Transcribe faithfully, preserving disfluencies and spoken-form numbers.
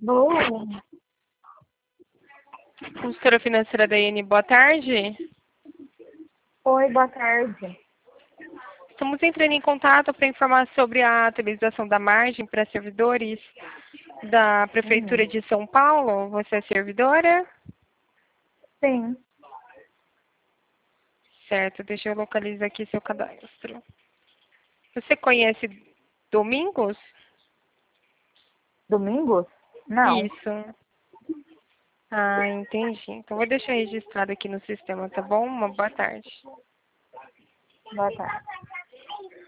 Boa. Consultora financeira da I N, boa tarde. Oi, boa tarde. Estamos entrando em contato para informar sobre a atualização da margem para servidores da Prefeitura Uhum. de São Paulo. Você é servidora? Sim. Certo, deixa eu localizar aqui seu cadastro. Você conhece Domingos? Domingos? Não. Isso. Ah, entendi. Então vou deixar registrado aqui no sistema, tá bom? Uma boa tarde. Boa tarde.